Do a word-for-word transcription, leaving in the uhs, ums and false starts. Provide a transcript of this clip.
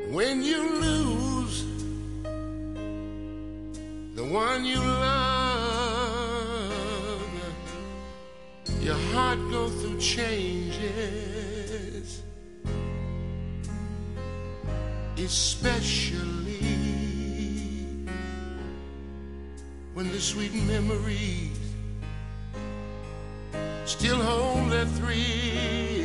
When you lose the one you love, your heart goes through changes, especially when the sweet memories still hold their thrill.